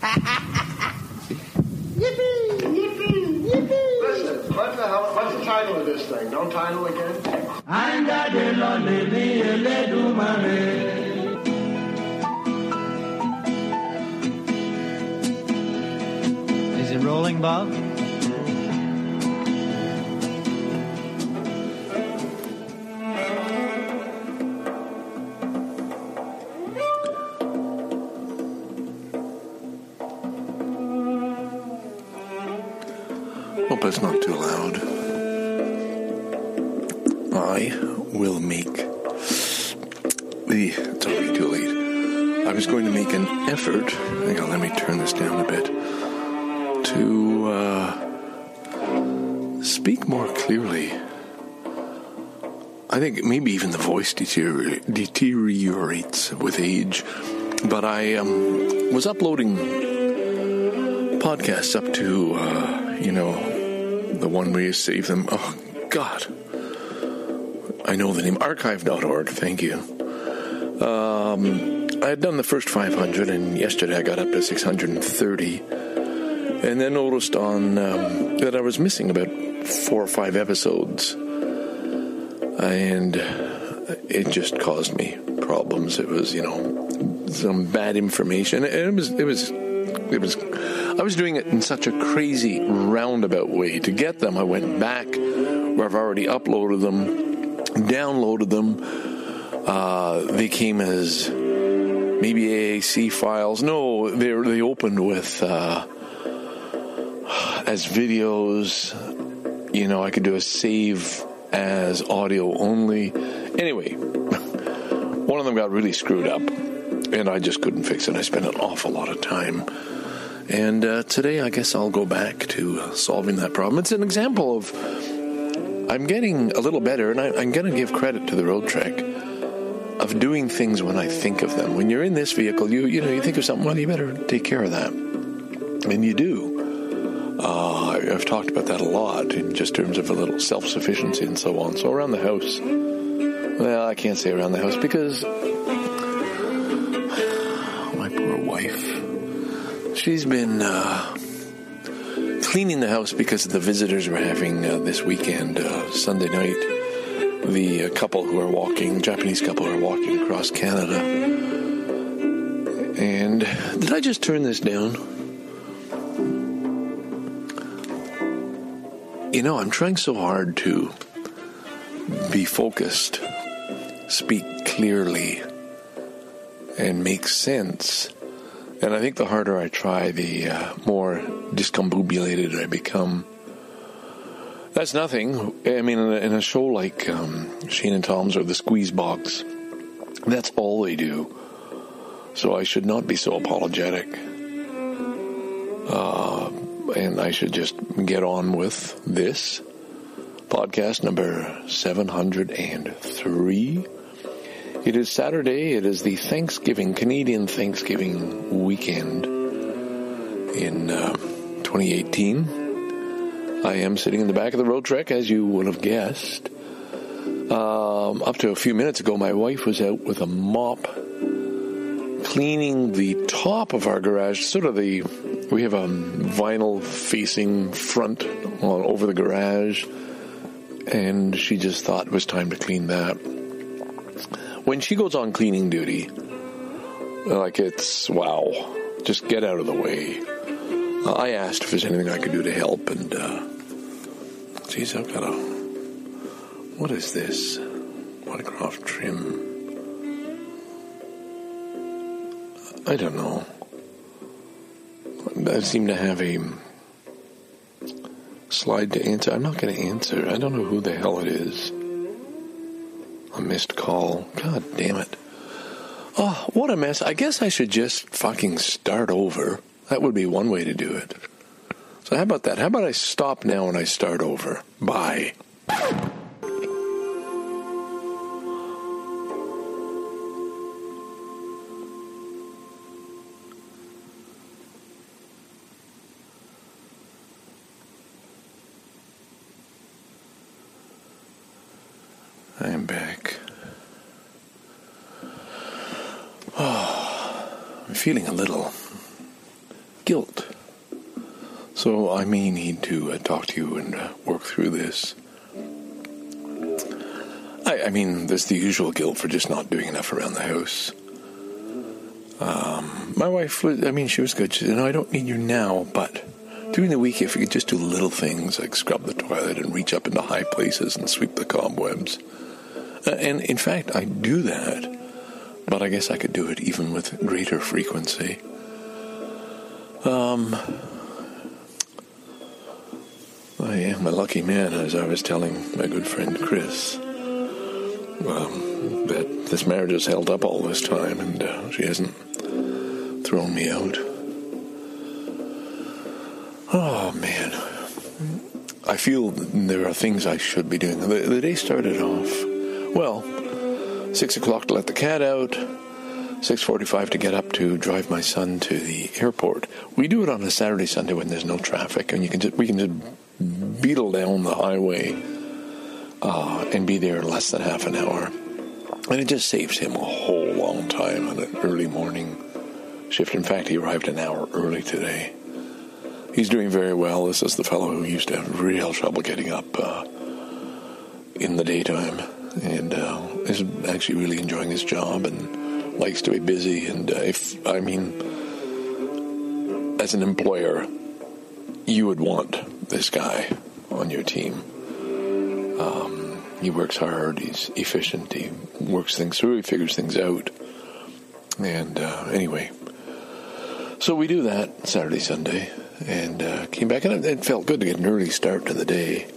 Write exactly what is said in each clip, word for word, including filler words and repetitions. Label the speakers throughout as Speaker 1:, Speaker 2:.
Speaker 1: Yippee! Yippee! Yippee! Listen, what the hell, what's the title of this thing? Don't title again?
Speaker 2: Is it rolling, Bob?
Speaker 3: Hope it's not too loud. I will make the... It's already too late. I was going to make an effort... Hang on, let me turn this down a bit. To uh, speak more clearly. I think maybe even the voice deterior- deteriorates with age. But I um, was uploading podcasts up to, uh, you know... the one where you save them. Oh, God. I know the name. archive dot org. Thank you. Um, I had done the first five hundred, and yesterday I got up to six hundred thirty. And then noticed on um, that I was missing about four or five episodes. And it just caused me problems. It was, you know, some bad information. And it was, it was, it was... I was doing it in such a crazy roundabout way. To get them, I went back where I've already uploaded them, downloaded them. Uh, they came as maybe A A C files. No, they they opened with uh, as videos. You know, I could do a save as audio only. Anyway, one of them got really screwed up, and I just couldn't fix it. I spent an awful lot of time. And uh, today, I guess I'll go back to uh, solving that problem. It's an example of I'm getting a little better, and I, I'm going to give credit to the Road Trek of doing things when I think of them. When you're in this vehicle, you you know you think of something. Well, you better take care of that, and you do. Uh, I've talked about that a lot in just terms of a little self-sufficiency and so on. So around the house, well, I can't say around the house because my poor wife. She's been uh, cleaning the house because of the visitors we're having uh, this weekend, uh, Sunday night. The uh, couple who are walking, Japanese couple who are walking across Canada. And did I just turn this down? You know, I'm trying so hard to be focused, speak clearly, and make sense. And I think the harder I try, the uh, more discombobulated I become. That's nothing. I mean, in a, in a show like um, Shane and Tom's or The Squeeze Box, that's all they do. So I should not be so apologetic. Uh, and I should just get on with this. Podcast number seven hundred three. It is Saturday. It is the Thanksgiving, Canadian Thanksgiving weekend in uh, twenty eighteen. I am sitting in the back of the Road Trek, as you would have guessed. Um, up to a few minutes ago, my wife was out with a mop cleaning the top of our garage, sort of the, we have a vinyl-facing front on, over the garage, and she just thought it was time to clean that. When she goes on cleaning duty, like it's, wow, just get out of the way. Uh, I asked if there's anything I could do to help, and, uh, geez, I've got a, what is this? Watercraft trim. I don't know. I seem to have a slide to answer. I'm not going to answer. I don't know who the hell it is. A missed call. God damn it. Oh, what a mess. I guess I should just fucking start over. That would be one way to do it. So how about that? How about I stop now and I start over? Bye. I am back. Oh, I'm feeling a little guilt. So I may need to uh, talk to you and uh, work through this. I, I mean, there's the usual guilt for just not doing enough around the house. Um, my wife was, I mean, she was good. She said, no, I don't need you now, but during the week, if you could just do little things like scrub the toilet and reach up into high places and sweep the cobwebs. Uh, and in fact, I do that, but I guess I could do it even with greater frequency. Um, I am a lucky man, as I was telling my good friend Chris. Um, that this marriage has held up all this time, and uh, she hasn't thrown me out. Oh, man. I feel there are things I should be doing. The, the day started off, well, six o'clock to let the cat out, six forty-five to get up to drive my son to the airport. We do it on a Saturday, Sunday when there's no traffic, and you can just, we can just beetle down the highway uh, and be there in less than half an hour. And it just saves him a whole long time on an early morning shift. In fact, he arrived an hour early today. He's doing very well. This is the fellow who used to have real trouble getting up uh, in the daytime, and uh, is actually really enjoying his job and likes to be busy. And uh, if, I mean, as an employer, you would want this guy on your team. Um, he works hard. He's efficient. He works things through. He figures things out. And uh, anyway, so we do that Saturday, Sunday. And uh, came back, and it felt good to get an early start to the day.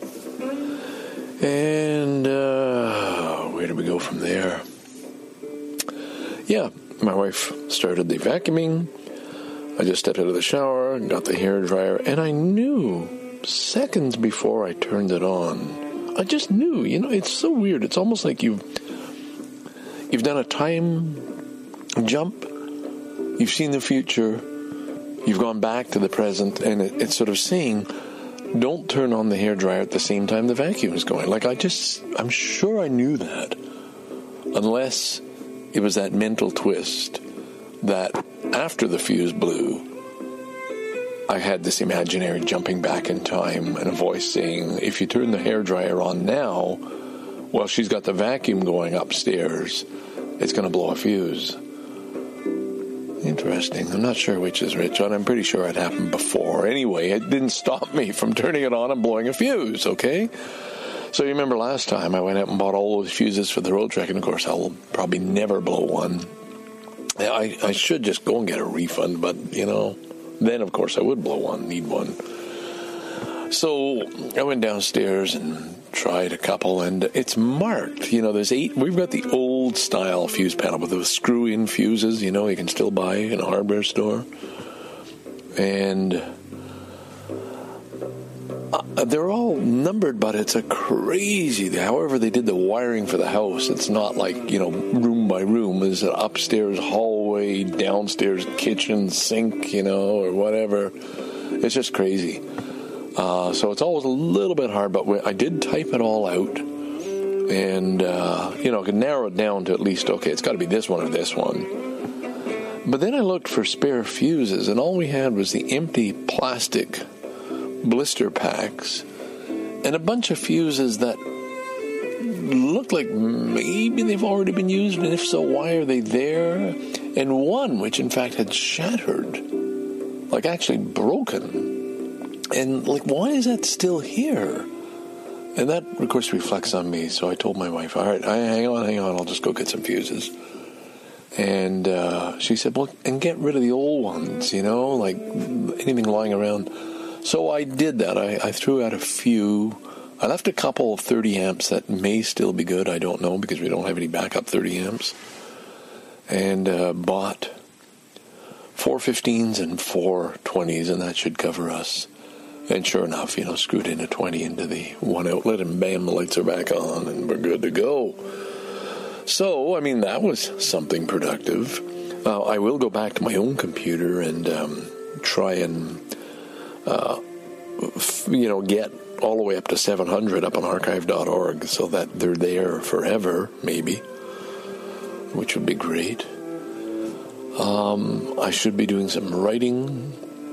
Speaker 3: And uh, where do we go from there? Yeah, my wife started the vacuuming. I just stepped out of the shower, got the hair dryer, and I knew seconds before I turned it on. I just knew. You know, it's so weird. It's almost like you've you've done a time jump. You've seen the future. You've gone back to the present, and it, it's sort of saying, don't turn on the hairdryer at the same time the vacuum is going. Like, I just, I'm sure I knew that. Unless it was that mental twist that after the fuse blew, I had this imaginary jumping back in time and a voice saying, if you turn the hairdryer on now, while she's got the vacuum going upstairs, it's going to blow a fuse. Interesting. I'm not sure which is which, but I'm pretty sure it happened before. Anyway, it didn't stop me from turning it on and blowing a fuse, okay? So you remember last time I went out and bought all those fuses for the road trek, and of course I'll probably never blow one. I, I should just go and get a refund, but, you know, then of course I would blow one, need one. So I went downstairs and tried a couple, and it's marked. You know, there's eight. We've got the old style fuse panel with those screw-in fuses, you know, you can still buy in a hardware store. And uh, they're all numbered, but it's a crazy, however they did the wiring for the house, it's not like, you know, room by room. There's an upstairs hallway, downstairs kitchen, sink, you know, or whatever. It's just crazy. Uh, so it's always a little bit hard, but I did type it all out, and, uh, you know, could narrow it down to at least, okay, it's got to be this one or this one. But then I looked for spare fuses, and all we had was the empty plastic blister packs and a bunch of fuses that looked like maybe they've already been used, and if so, why are they there? And one, which in fact had shattered, like actually broken. And, like, why is that still here? And that, of course, reflects on me. So I told my wife, all right, hang on, hang on, I'll just go get some fuses. And uh, she said, well, and get rid of the old ones, you know, like anything lying around. So I did that. I, I threw out a few. I left a couple of thirty amps that may still be good. I don't know, because we don't have any backup thirty amps. And uh, bought four fifteens and four twenties, and that should cover us. And sure enough, you know, screwed in a twenty into the one outlet, and bam, the lights are back on, and we're good to go. So, I mean, that was something productive. Uh, I will go back to my own computer and um, try and, uh, f- you know, get all the way up to seven hundred up on archive dot org so that they're there forever, maybe, which would be great. Um, I should be doing some writing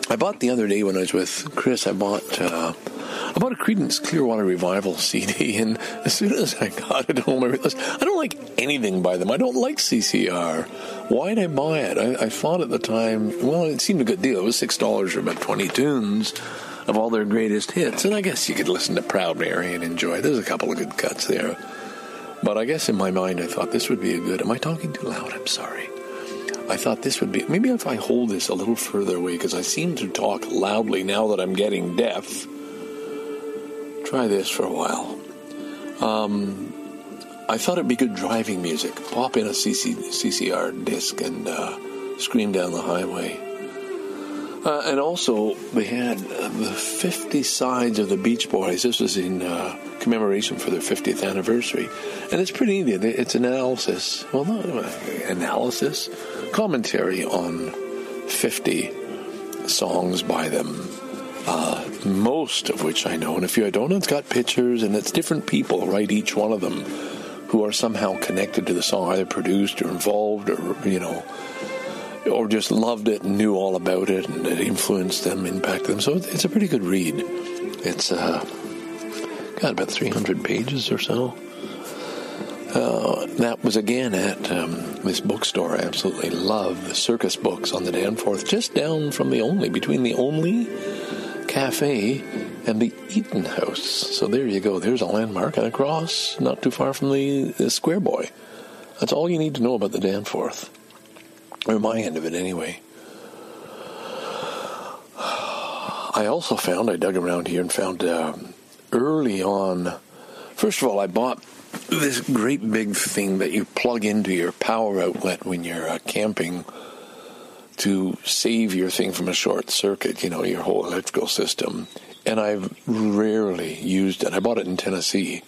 Speaker 3: I bought the other day when I was with Chris, I bought uh, I bought a Creedence Clearwater Revival C D, and as soon as I got it home, I realized I don't like anything by them. I don't like C C R. Why did I buy it? I, I thought at the time, well, it seemed a good deal. It was six dollars for about twenty tunes of all their greatest hits, and I guess you could listen to Proud Mary and enjoy it. There's a couple of good cuts there. But I guess in my mind, I thought this would be a good... Am I talking too loud? I'm sorry. I thought this would be... Maybe if I hold this a little further away, because I seem to talk loudly now that I'm getting deaf. Try this for a while. Um, I thought it'd be good driving music. Pop in a C C R disc and uh, scream down the highway. Uh, and also, they had uh, the fifty sides of the Beach Boys. This was in uh, commemoration for their fiftieth anniversary. And it's pretty neat. It's an analysis. Well, not analysis. Commentary on fifty songs by them. Uh, most of which I know. And a few I don't know. It's got pictures, and it's different people, right? Each one of them who are somehow connected to the song, either produced or involved or, you know, or just loved it and knew all about it, and it influenced them, impacted them. So it's a pretty good read. It's uh, got about three hundred pages or so. Uh, that was again at um, this bookstore I absolutely love, the Circus Books on the Danforth, just down from the Only, between the Only Cafe and the Eaton House. So there you go. There's a landmark, and across, not too far from the, the Square Boy. That's all you need to know about the Danforth. Or my end of it, anyway. I also found, I dug around here and found uh, early on, first of all, I bought this great big thing that you plug into your power outlet when you're uh, camping to save your thing from a short circuit, you know, your whole electrical system. And I've rarely used it. I bought it in Tennessee.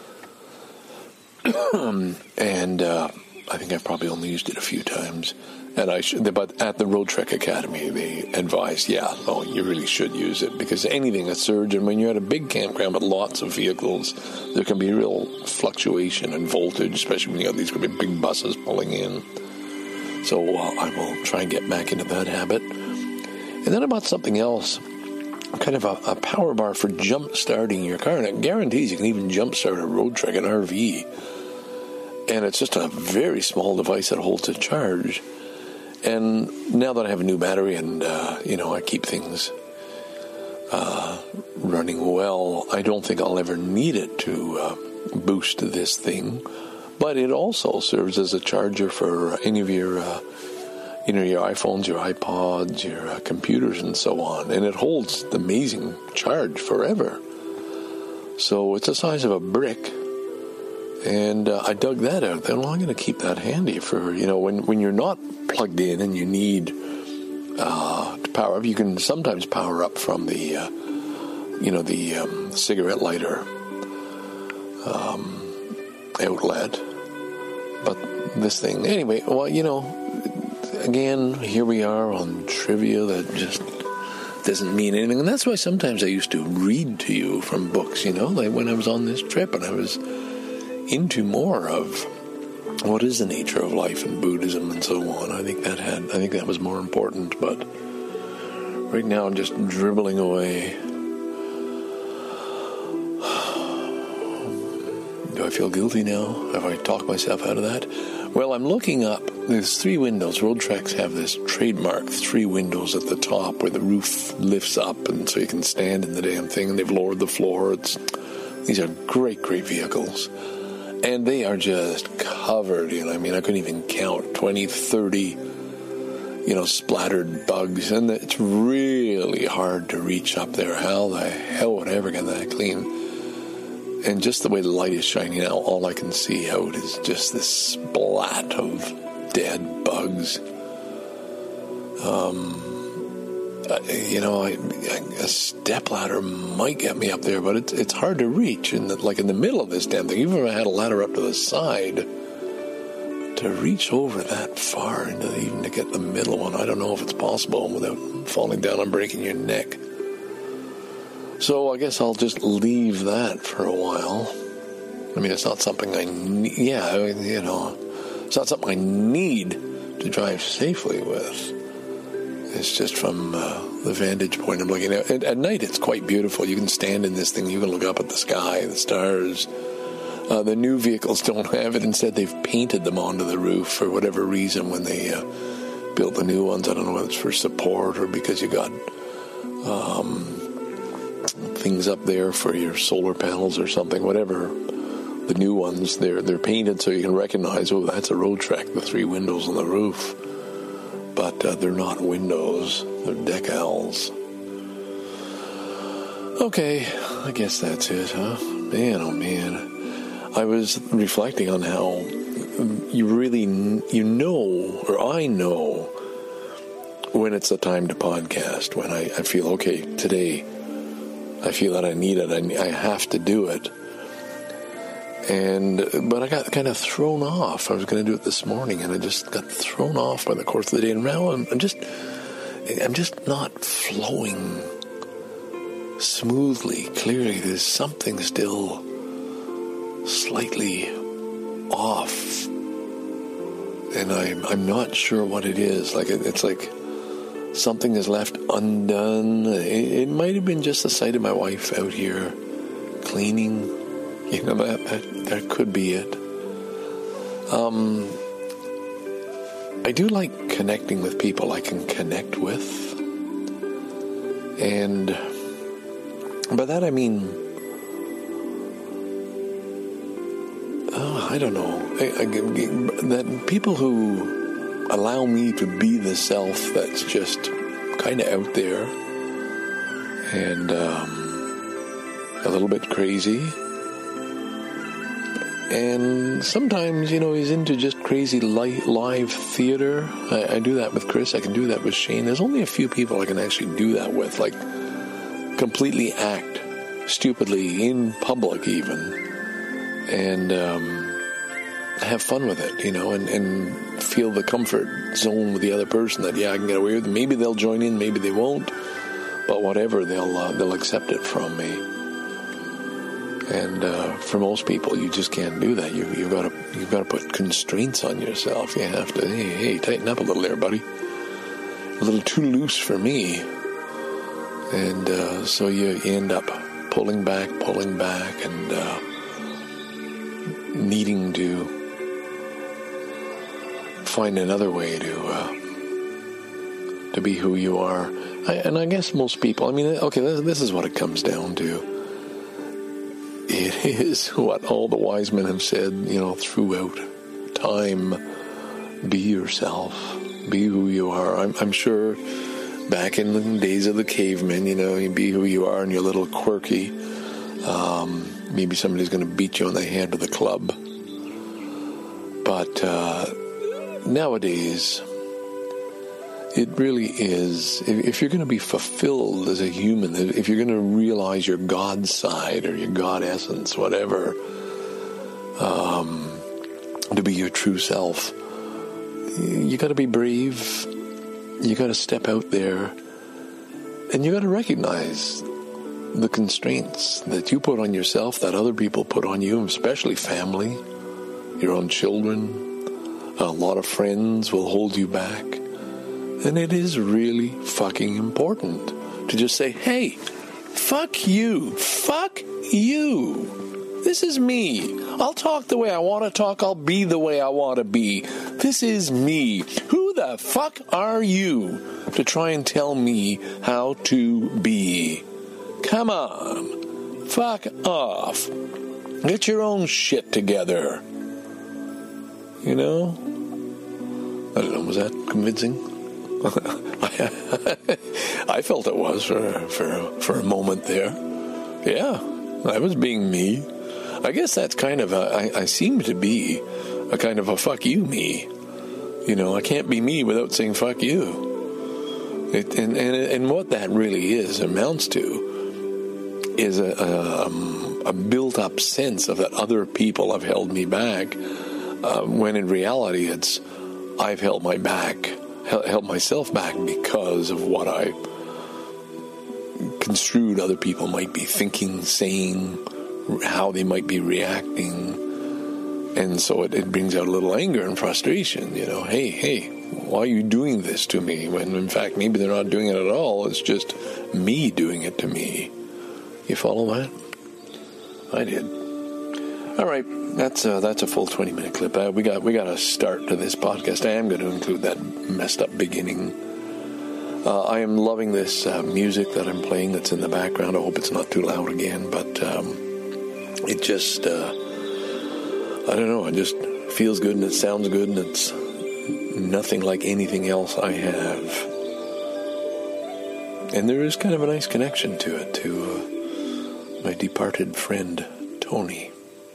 Speaker 3: and uh, I think I've probably only used it a few times. And I should, but at the Road Trek Academy, they advise, yeah, no, you really should use it, because anything, a surge, and when you're at a big campground with lots of vehicles, there can be real fluctuation in voltage, especially when you have these big buses pulling in. So uh, I will try and get back into that habit. And then I bought something else, kind of a, a power bar for jump starting your car, and it guarantees you can even jump start a Road Trek, an R V. And it's just a very small device that holds a charge. And now that I have a new battery and, uh, you know, I keep things uh, running well, I don't think I'll ever need it to uh, boost this thing. But it also serves as a charger for any of your, uh, you know, your iPhones, your iPods, your uh, computers, and so on. And it holds the amazing charge forever. So it's the size of a brick. And uh, I dug that out. Then well, I'm going to keep that handy for, you know, when, when you're not plugged in and you need uh, to power up. You can sometimes power up from the, uh, you know, the um, cigarette lighter um, outlet. But this thing, anyway, well, you know, again, here we are on trivia that just doesn't mean anything. And that's why sometimes I used to read to you from books, you know, like when I was on this trip and I was into more of what is the nature of life in Buddhism and so on. I think that had, I think that was more important, but right now I'm just dribbling away. Do I feel guilty now? Have I talked myself out of that? Well, I'm looking up. There's three windows. Road Treks have this trademark three windows at the top where the roof lifts up and so you can stand in the damn thing, and they've lowered the floor. It's, these are great, great vehicles. And they are just covered, you know, I mean, I couldn't even count twenty, thirty, you know, splattered bugs. And it's really hard to reach up there. How the hell would I ever get that clean? And just the way the light is shining out, all I can see out is just this splat of dead bugs. Um, you know, I, a step ladder might get me up there, but it's it's hard to reach. In the, like in the middle of this damn thing, even if I had a ladder up to the side, to reach over that far, into the, even to get the middle one, I don't know if it's possible without falling down and breaking your neck. So I guess I'll just leave that for a while. I mean, it's not something I need. Yeah, you know, it's not something I need to drive safely with. It's just from uh, the vantage point I'm looking at. At, at night, it's quite beautiful. You can stand in this thing. You can look up at the sky, the stars. Uh, the new vehicles don't have it. Instead, they've painted them onto the roof for whatever reason when they uh, built the new ones. I don't know whether it's for support or because you got um, things up there for your solar panels or something. Whatever. The new ones, they're they're painted so you can recognize, oh, that's a road track, the three windows on the roof. But uh, they're not windows, they're decals. Okay, I guess that's it, huh? Man, oh man. I was reflecting on how you really, you know, or I know when it's the time to podcast, when I, I feel, okay, today, I feel that I need it, I, I have to do it. And, but I got kind of thrown off. I was going to do it this morning, and I just got thrown off by the course of the day. And now I'm, I'm just, I'm just not flowing smoothly, clearly. There's something still slightly off, and I'm, I'm not sure what it is. Like, it, it's like something is left undone. It, it might have been just the sight of my wife out here cleaning. You know, that, that that could be it. Um, I do like connecting with people I can connect with. And by that I mean, oh, I don't know, I, I, that people who allow me to be the self that's just kind of out there and um, a little bit crazy. And sometimes, you know, he's into just crazy li- live theater. I, I do that with Chris. I can do that with Shane. There's only a few people I can actually do that with, like completely act stupidly in public even, and um, have fun with it, you know, and, and feel the comfort zone with the other person that, yeah, I can get away with it. Maybe they'll join in, maybe they won't, but whatever, they'll uh, they'll accept it from me. And uh, for most people, you just can't do that. You, you've got to you've got to put constraints on yourself. You have to, hey, hey, tighten up a little there, buddy. A little too loose for me. And uh, so you end up pulling back, pulling back, and uh, needing to find another way to uh, to be who you are. I, and I guess most people, I mean, okay, this, this is what it comes down to. It is what all the wise men have said, you know, throughout time. Be yourself. Be who you are. I'm, I'm sure back in the days of the cavemen, you know, you be who you are and you're a little quirky. Um, maybe somebody's going to beat you on the head with a club. But uh, nowadays, it really is, if you're going to be fulfilled as a human, if you're going to realize your God side or your God essence, whatever, um, to be your true self, you got to be brave. You got to step out there, and you got to recognize the constraints that you put on yourself, that other people put on you, especially family, your own children. A lot of friends will hold you back. And it is really fucking important to just say, hey, fuck you. Fuck you. This is me. I'll talk the way I want to talk. I'll be the way I want to be. This is me. Who the fuck are you to try and tell me how to be? Come on. Fuck off. Get your own shit together. You know? I don't know, was that convincing? I felt it was for, for, for a moment there. Yeah, I was being me. I guess that's kind of a, I, I seem to be a kind of a fuck you me. You know, I can't be me without saying fuck you. It, and, and, and what that really is, amounts to, is a, a, um, a built-up sense of that other people have held me back, uh, when in reality it's, I've held my back, held myself back because of what I construed other people might be thinking, saying, how they might be reacting. And so it, it brings out a little anger and frustration, you know. Hey, hey, why are you doing this to me? When in fact maybe they're not doing it at all. It's just me doing it to me. You follow that? I did. All right, that's uh, that's a full twenty minute clip. Uh, we got we got a start to this podcast. I am going to include that messed up beginning. Uh, I am loving this uh, music that I'm playing that's in the background. I hope it's not too loud again, but um, it just uh, I don't know. It just feels good and it sounds good and it's nothing like anything else I have. And there is kind of a nice connection to it to uh, my departed friend Tony.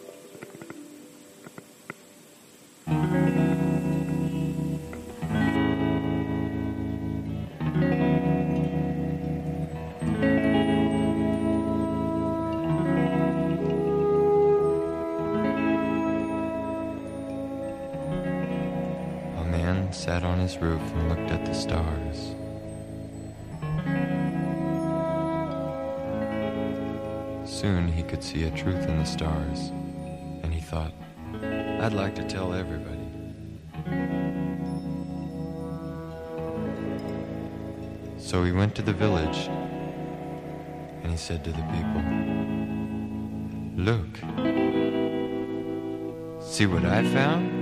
Speaker 4: Sat on his roof and looked at the stars. Soon he could see a truth in the stars, and he thought, I'd like to tell everybody. So he went to the village, and he said to the people, Look, see what I found?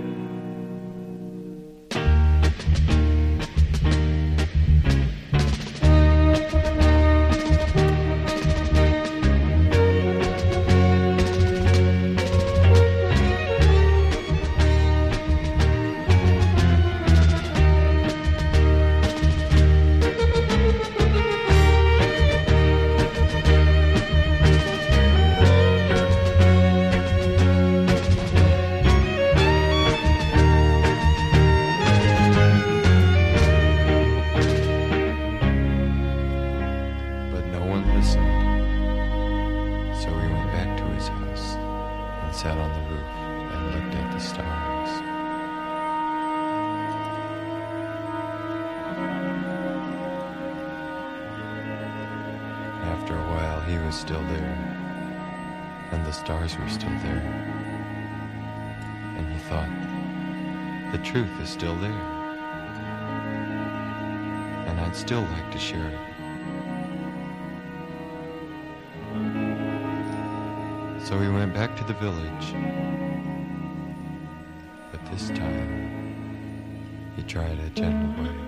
Speaker 4: After a while, he was still there, and the stars were still there. And he thought, the truth is still there, and I'd still like to share it. So he went back to the village, but this time, he tried a gentle way.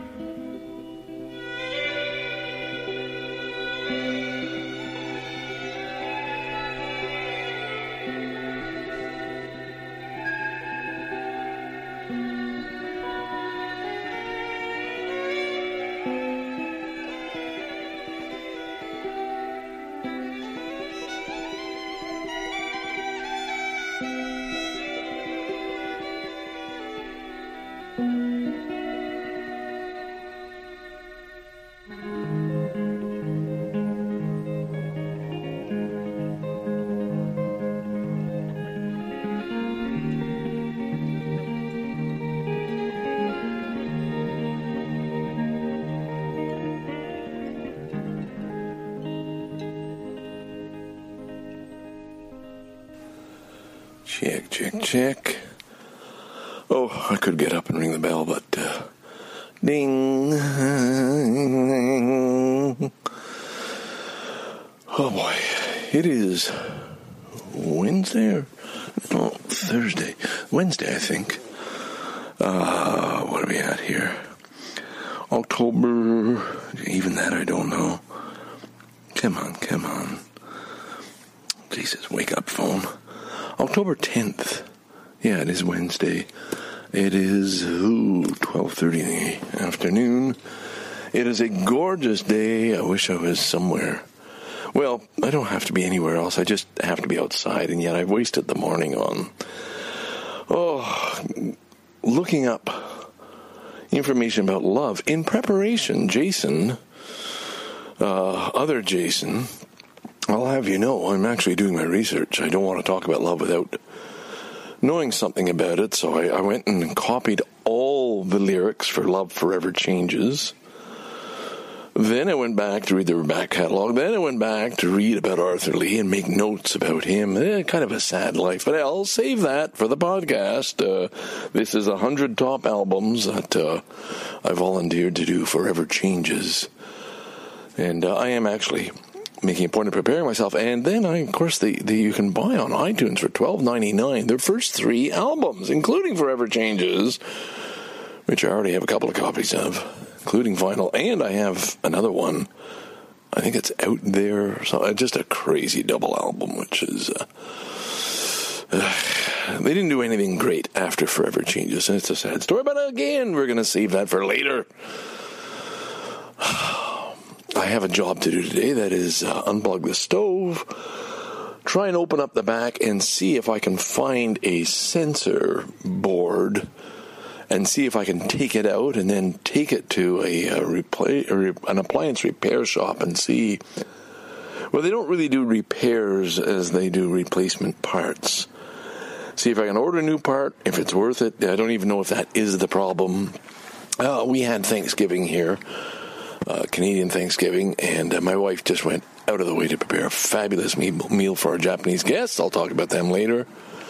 Speaker 3: Check, check, check. Oh, I could get up and ring the bell, but uh, ding. Oh boy, it is Wednesday or no, Thursday. Wednesday, I think. Uh, what are we at here? October, even that I don't know. Come on, come on. Jesus, wake up, phone. October tenth. Yeah, it is Wednesday. It is, ooh, twelve thirty in the afternoon. It is a gorgeous day. I wish I was somewhere. Well, I don't have to be anywhere else. I just have to be outside, and yet I've wasted the morning on, oh, looking up information about love. In preparation, Jason, uh, other Jason, I'll have you know, I'm actually doing my research. I don't want to talk about love without knowing something about it, so I, I went and copied all the lyrics for Love Forever Changes. Then I went back to read the back catalog. Then I went back to read about Arthur Lee and make notes about him. Eh, kind of a sad life, but I'll save that for the podcast. Uh, this is one hundred top albums that uh, I volunteered to do Forever Changes. And uh, I am actually making a point of preparing myself. And then, I, of course, the, the, you can buy on iTunes for twelve ninety-nine their first three albums, including Forever Changes, which I already have a couple of copies of, including vinyl, and I have another one. I think it's out there. So just a crazy double album, which is uh, uh, they didn't do anything great after Forever Changes, and it's a sad story. But again, we're going to save that for later. I have a job to do today. That is uh, unplug the stove, try and open up the back, and see if I can find a sensor board. And see if I can take it out and then take it to a, a replay, a, an appliance repair shop and see. Well, they don't really do repairs as they do replacement parts. See if I can order a new part, if it's worth it. I don't even know if that is the problem. Uh, we had Thanksgiving here, uh, Canadian Thanksgiving, and uh, my wife just went out of the way to prepare a fabulous meal for our Japanese guests. I'll talk about them later.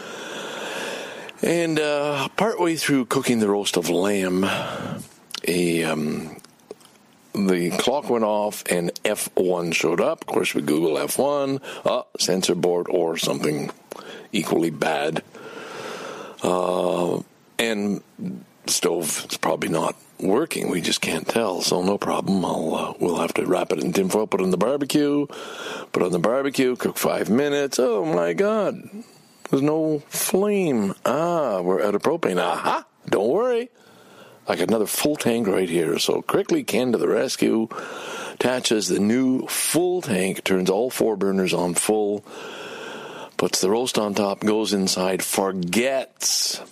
Speaker 3: And uh, partway through cooking the roast of lamb, a um, the clock went off and F one showed up. Of course, we Google F one, uh, sensor board or something equally bad. Uh, and the stove is probably not working. We just can't tell, so no problem. I'll uh, we'll have to wrap it in tinfoil, put it on the barbecue, put it on the barbecue, cook five minutes. Oh my God. There's no flame. Ah, we're out of propane. Aha! Don't worry. I got another full tank right here. So quickly, Ken to the rescue. Attaches the new full tank. Turns all four burners on full. Puts the roast on top. Goes inside. Forgets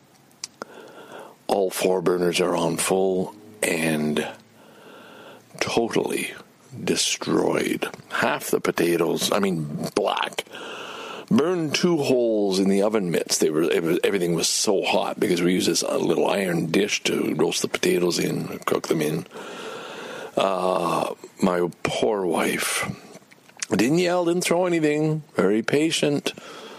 Speaker 3: all four burners are on full. And totally destroyed. Half the potatoes. I mean, black. Burned two holes in the oven mitts. They were it was, everything was so hot because we use this uh, little iron dish to roast the potatoes in, cook them in. Uh, my poor wife didn't yell, didn't throw anything. Very patient.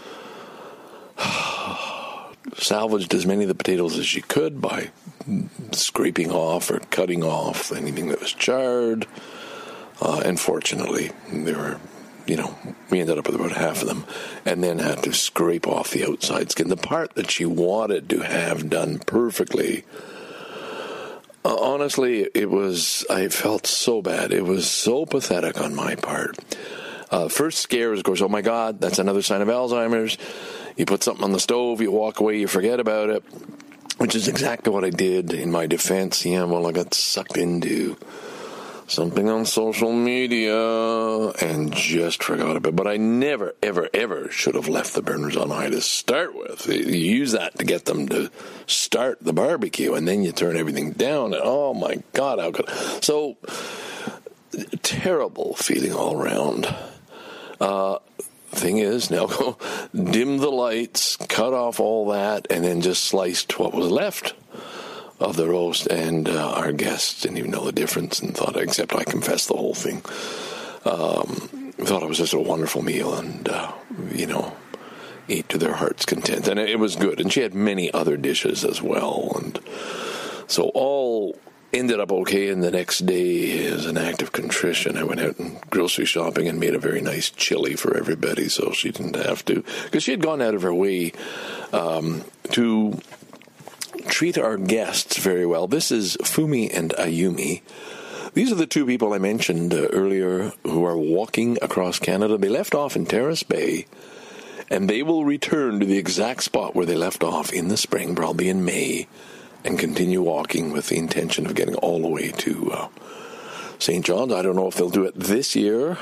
Speaker 3: Salvaged as many of the potatoes as she could by scraping off or cutting off anything that was charred. Uh, and fortunately, they were. You know, we ended up with about half of them and then had to scrape off the outside skin. The part that she wanted to have done perfectly, uh, honestly, it was, I felt so bad. It was so pathetic on my part. Uh, first scare was, of course, oh my God, that's another sign of Alzheimer's. You put something on the stove, you walk away, you forget about it, which is exactly what I did in my defense. Yeah, well, I got sucked into something on social media and just forgot about it. But I never, ever, ever should have left the burners on high to start with. You use that to get them to start the barbecue, and then you turn everything down. And oh my God, how could so terrible feeling all around. Uh, thing is, now go dim the lights, cut off all that, and then just sliced what was left of the roast, and uh, our guests didn't even know the difference and thought, except I confessed the whole thing, um, thought it was just a wonderful meal and, uh, you know, ate to their heart's content. And it was good. And she had many other dishes as well. And so all ended up okay. And the next day, as an act of contrition, I went out and grocery shopping and made a very nice chili for everybody so she didn't have to. Because she had gone out of her way um, to treat our guests very well. This is Fumi and Ayumi. These are the two people I mentioned uh, earlier who are walking across Canada. They left off in Terrace Bay, and they will return to the exact spot where they left off in the spring, probably in May, and continue walking with the intention of getting all the way to uh, Saint John's. I don't know if they'll do it this year.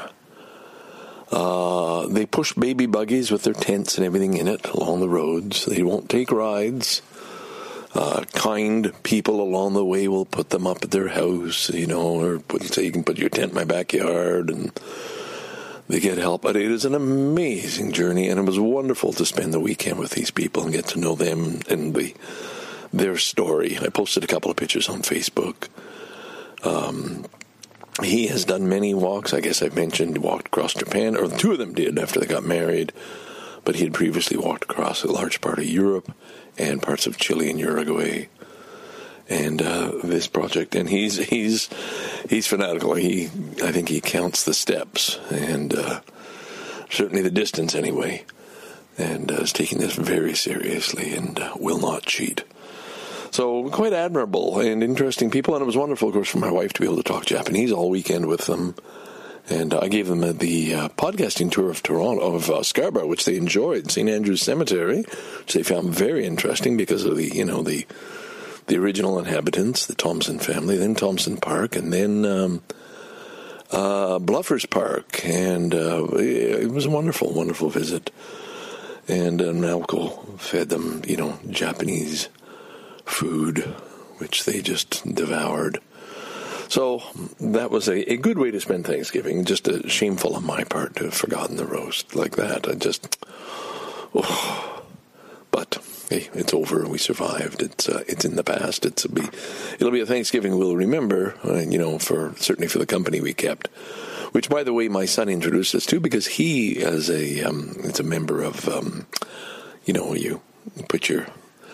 Speaker 3: Uh, they push baby buggies with their tents and everything in it along the roads. They won't take rides. Uh, kind people along the way will put them up at their house, you know, or put, say you can put your tent in my backyard, and they get help. But it is an amazing journey, and it was wonderful to spend the weekend with these people and get to know them and the, their story. I posted a couple of pictures on Facebook. Um, he has done many walks. I guess I've mentioned he walked across Japan, or the two of them did after they got married. But he had previously walked across a large part of Europe and parts of Chile and Uruguay. And uh, this project, and he's he's he's fanatical. He, I think, he counts the steps and uh, certainly the distance anyway, and uh, is taking this very seriously and uh, will not cheat. So quite admirable and interesting people, and it was wonderful, of course, for my wife to be able to talk Japanese all weekend with them. And I gave them uh, the uh, podcasting tour of Toronto, of uh, Scarborough, which they enjoyed, Saint Andrew's Cemetery, which they found very interesting because of the, you know, the the original inhabitants, the Thompson family, then Thompson Park, and then um, uh, Bluffers Park. And uh, it was a wonderful, wonderful visit. And uh, Nalco fed them, you know, Japanese food, which they just devoured. So that was a, a good way to spend Thanksgiving. Just a shameful on my part to have forgotten the roast like that. I just, oh. But hey, it's over. We survived. It's uh, it's in the past. It's a be, it'll be a Thanksgiving we'll remember. Uh, you know, for certainly for the company we kept. Which, by the way, my son introduced us to because he, as a, um, it's a member of, um, you know, you put your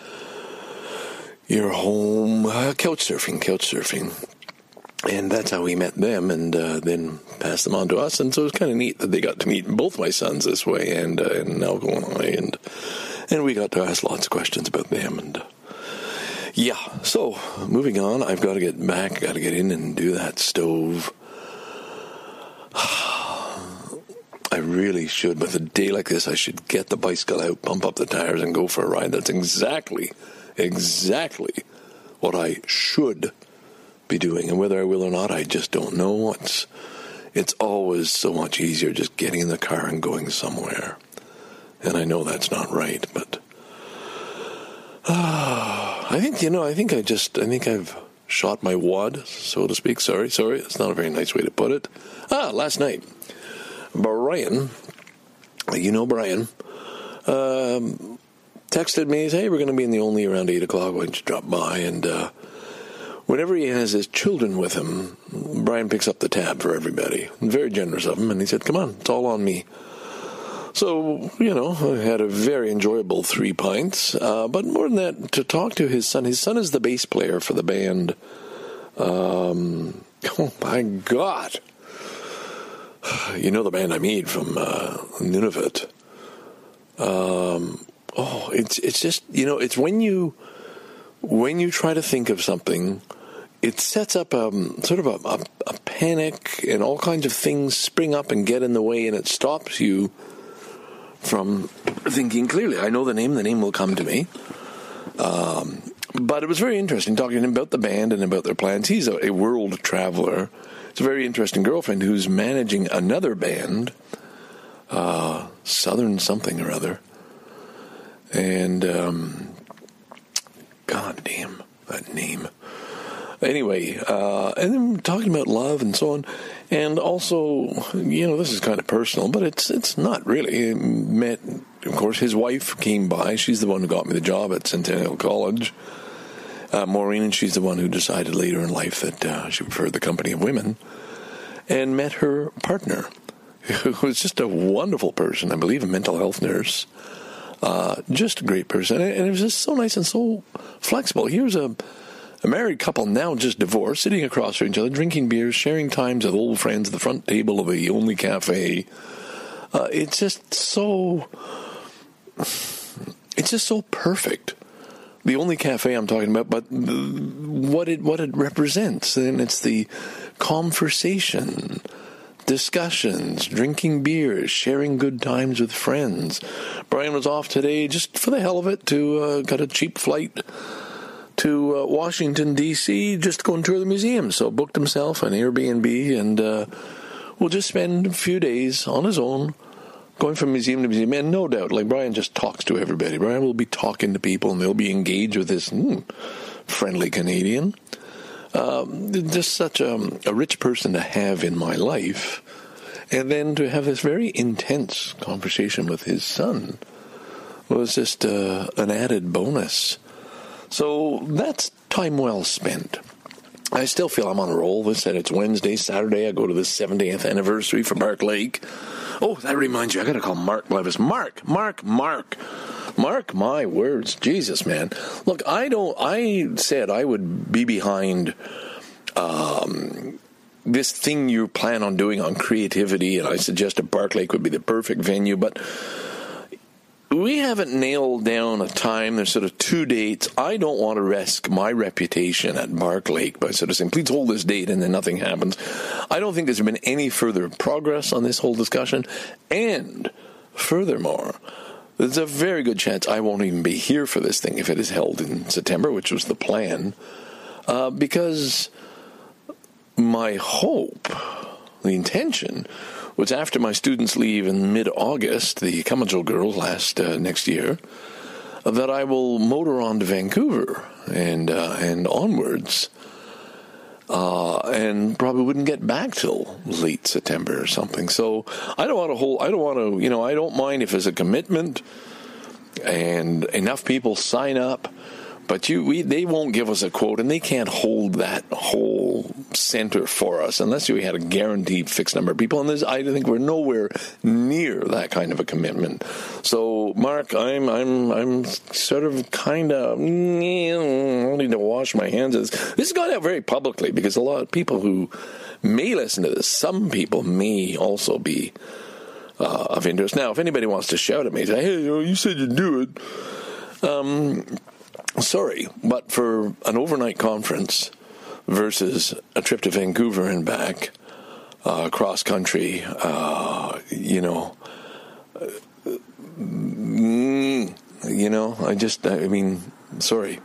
Speaker 3: your home uh, couch surfing, couch surfing. And that's how we met them, and uh, then passed them on to us. And so it was kind of neat that they got to meet both my sons this way, and uh, and Nalco and I, and and we got to ask lots of questions about them. And uh, yeah, so moving on, I've got to get back, got to get in and do that stove. I really should, but a day like this, I should get the bicycle out, pump up the tires, and go for a ride. That's exactly, exactly what I should be doing, and whether I will or not, I just don't know. It's it's always so much easier just getting in the car and going somewhere, and I know that's not right, but uh, I think you know I think I just I think I've shot my wad, so to speak. Sorry, sorry, it's not a very nice way to put it. Ah, last night, Brian, you know Brian, um, texted me, hey, we're going to be in the Only around eight o'clock. Why don't you drop by? And uh, whenever he has his children with him, Brian picks up the tab for everybody. Very generous of him, and he said, come on, it's all on me. So, you know, I had a very enjoyable three pints, uh, but more than that, to talk to his son. His son is the bass player for the band. Um, oh, my God. You know the band I made from uh, Nunavut. Um, oh, it's it's just, you know, it's when you when you try to think of something, it sets up um, sort of a, a, a panic, and all kinds of things spring up and get in the way, and it stops you from thinking clearly. I know the name, the name will come to me. Um, but it was very interesting talking to him about the band and about their plans. He's a, a world traveler. It's a very interesting girlfriend who's managing another band, uh, Southern something or other. And, um, God damn, that name. Anyway, uh, and then talking about love and so on. And also, you know, this is kind of personal, but it's it's not really. I met, of course, his wife came by. She's the one who got me the job at Centennial College. Uh, Maureen, she's the one who decided later in life that uh, she preferred the company of women. And met her partner, who was just a wonderful person, I believe a mental health nurse. Uh, just a great person. And it was just so nice and so flexible. Here's a... A married couple now just divorced, sitting across from each other, drinking beers, sharing times with old friends at the front table of the Only Cafe. Uh, it's just so, it's just so perfect. The Only Cafe I'm talking about, but the, what it what it represents, and it's the conversation, discussions, drinking beers, sharing good times with friends. Brian was off today just for the hell of it to uh, got a cheap flight to uh, Washington, D C, just to go and tour the museum. So booked himself an Airbnb, and uh, we'll just spend a few days on his own, going from museum to museum. And no doubt, like, Brian just talks to everybody. Brian will be talking to people, and they'll be engaged with this mm, friendly Canadian. Um, just such a, a rich person to have in my life. And then to have this very intense conversation with his son was just uh, an added bonus. So that's time well spent. I still feel I'm on a roll. This said it's Wednesday, Saturday. I go to the seventieth anniversary for Bark Lake. Oh, that reminds you, I got to call Mark Levis. Mark, Mark, Mark. Mark my words. Jesus, man. Look, I don't, I said I would be behind um, this thing you plan on doing on creativity, and I suggested Bark Lake would be the perfect venue, but we haven't nailed down a time. There's sort of two dates. I don't want to risk my reputation at Bark Lake by sort of saying, please hold this date, and then nothing happens. I don't think there's been any further progress on this whole discussion. And furthermore, there's a very good chance I won't even be here for this thing if it is held in September, which was the plan, uh, because my hope, the intention, was after my students leave in mid-August, the Cummins girls last uh, next year, uh, that I will motor on to Vancouver and uh, and onwards, uh, and probably wouldn't get back till late September or something. So I don't want to hold. I don't want to. You know, I don't mind if there's a commitment and enough people sign up. But you, we, they won't give us a quote, and they can't hold that whole center for us unless we had a guaranteed fixed number of people. And there's, I think we're nowhere near that kind of a commitment. So, Mark, I'm, I'm, I'm sort of kind of I need to wash my hands of this. This has gone out very publicly because a lot of people who may listen to this, some people may also be uh, of interest. Now, if anybody wants to shout at me, say, "Hey, you know, you said you'd do it." Um. Sorry, but for an overnight conference versus a trip to Vancouver and back, uh, cross country, uh, you know, uh, mm, you know, I just, I mean, sorry.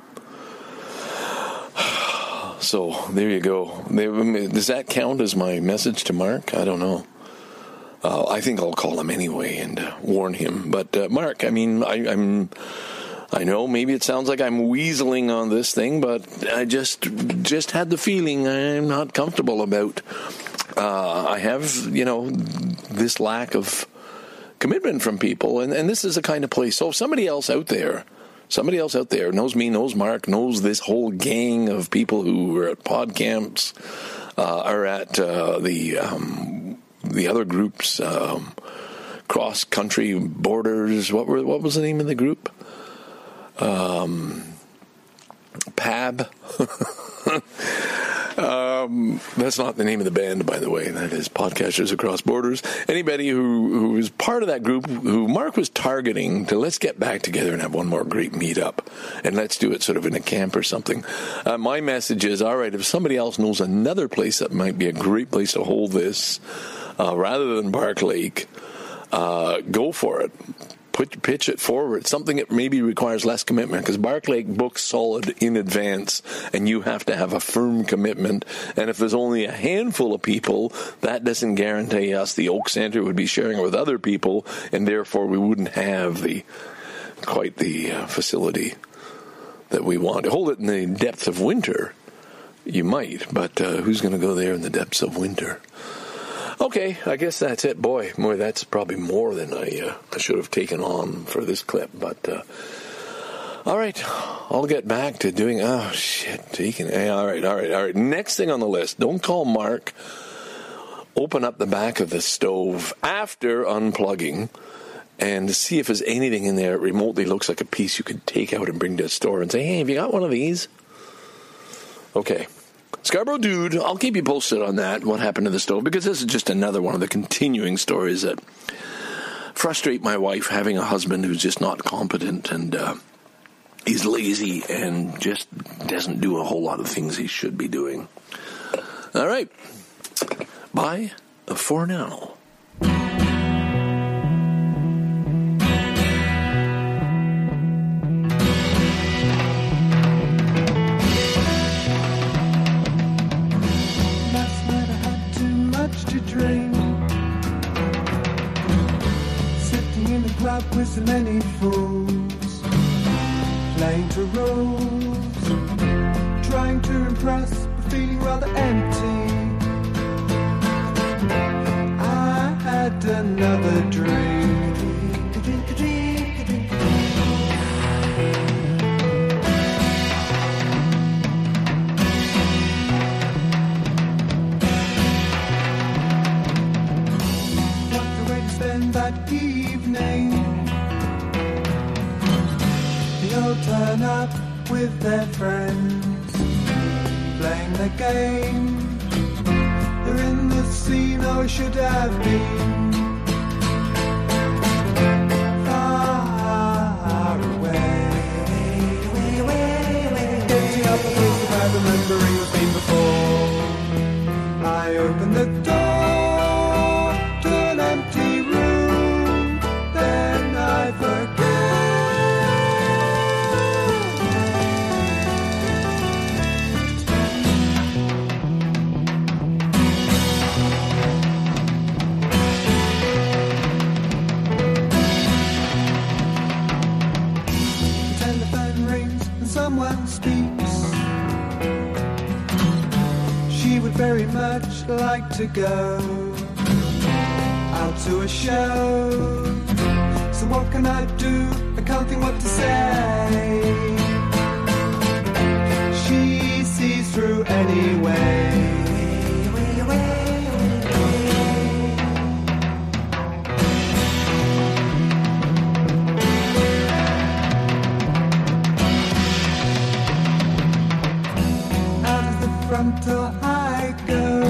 Speaker 3: So there you go. Does that count as my message to Mark? I don't know. Uh, I think I'll call him anyway and uh, warn him. But uh, Mark, I mean, I, I'm. I know maybe it sounds like I'm weaseling on this thing, but I just just had the feeling I'm not comfortable about. Uh, I have, you know, this lack of commitment from people, and, and this is the kind of place. So if somebody else out there, somebody else out there knows me, knows Mark, knows this whole gang of people who are at pod camps, uh, are at uh, the um, the other groups, um, cross country borders. What were what was the name of the group? Um, P A B. um, that's not the name of the band, by the way. That is Podcasters Across Borders. Anybody who, who is part of that group, who Mark was targeting to let's get back together and have one more great meetup, and let's do it sort of in a camp or something. Uh, my message is, all right, if somebody else knows another place that might be a great place to hold this, uh, rather than Bark Lake, uh, go for it. Put, pitch it forward, something that maybe requires less commitment, because Bark Lake books solid in advance, and you have to have a firm commitment. And if there's only a handful of people, that doesn't guarantee us the Oak Center would be sharing it with other people, and therefore we wouldn't have the quite the uh, facility that we want. Hold it in the depth of winter, you might, but uh, who's going to go there in the depths of winter? Okay, I guess that's it. Boy, boy, that's probably more than I, uh, I should have taken on for this clip. But, uh, all right, I'll get back to doing, oh, shit, taking, hey, all right, all right, all right. Next thing on the list, don't call Mark. Open up the back of the stove after unplugging and see if there's anything in there that remotely looks like a piece you could take out and bring to the store and say, hey, have you got one of these? Okay. Scarborough Dude, I'll keep you posted on that, what happened to the stove, because this is just another one of the continuing stories that frustrate my wife, having a husband who's just not competent and uh, he's lazy and just doesn't do a whole lot of things he should be doing. All right. Bye for now.
Speaker 5: With so many fools, playing to rules, trying to impress, but feeling rather empty. I had another drink. with their friends, playing their game. They're in the scene I should have been, far away. Getting up a place without remembering what's been before. I open the door to an empty room, then I forget. Someone speaks. She would very much like to go out to a show. So what can I do? I can't think what to say. She sees through anyway. Until I go,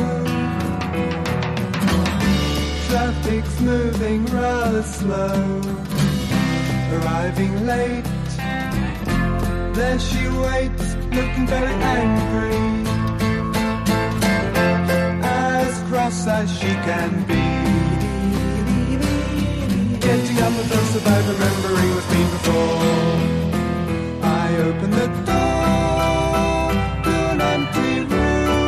Speaker 5: traffic's moving rather slow, arriving late. There she waits, looking very angry, as cross as she can be. Getting up with us about remembering what's been before. I open the door to an empty room.